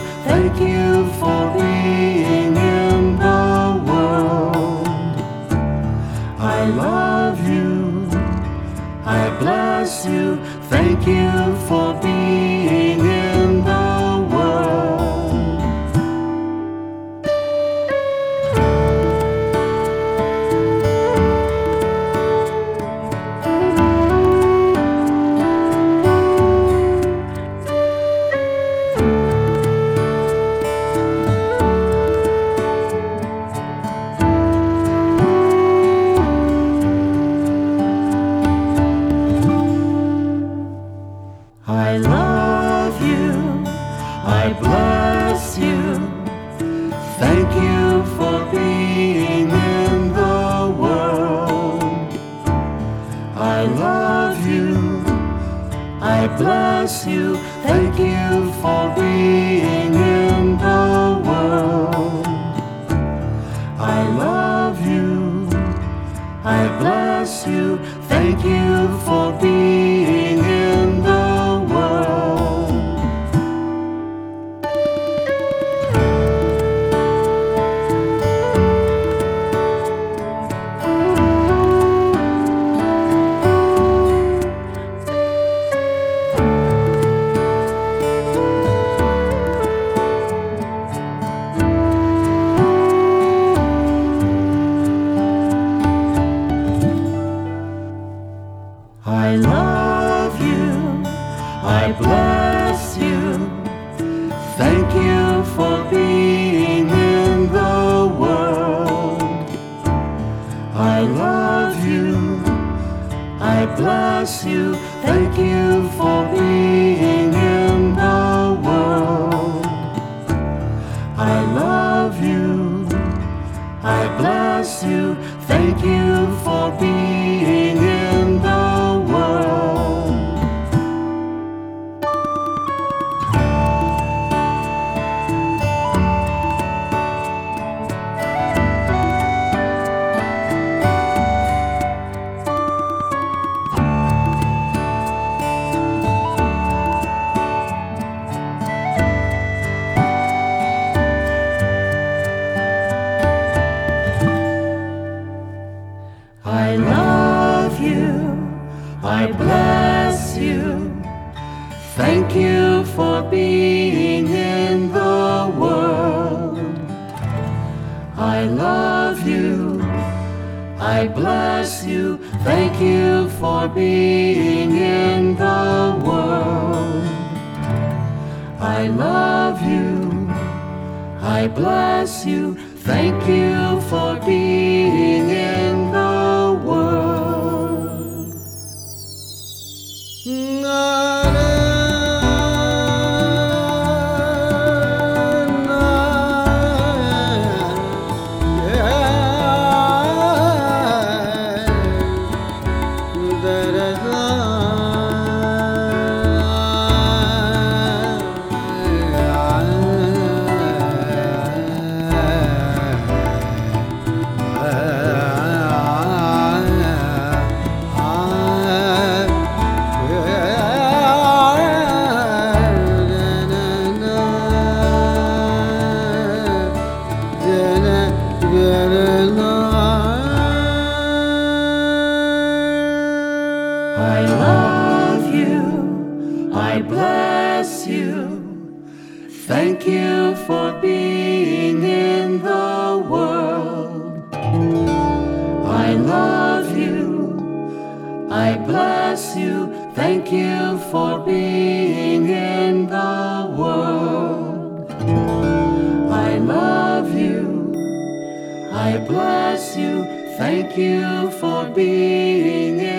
thank you for being in the world. I love you, I bless you, thank you for being in the world. I love you, I bless you, thank you for being in the world. I love you, I bless you, thank you for being in the world. I love you, I bless you, thank you for being in the world. I love you, I bless you, thank you for being in the world. I love you, I bless you, thank you for being in the world. I love you, I bless you, thank you for being in the world. I love you, I bless you, thank you for being in the world. I love you, I bless you, thank you for being in the world. I love you, I bless you, thank you for being in the world. I love you, I bless you, thank you for being in the world. I love you, I bless you, thank you for being in the world. I love you, I bless you, thank you for being in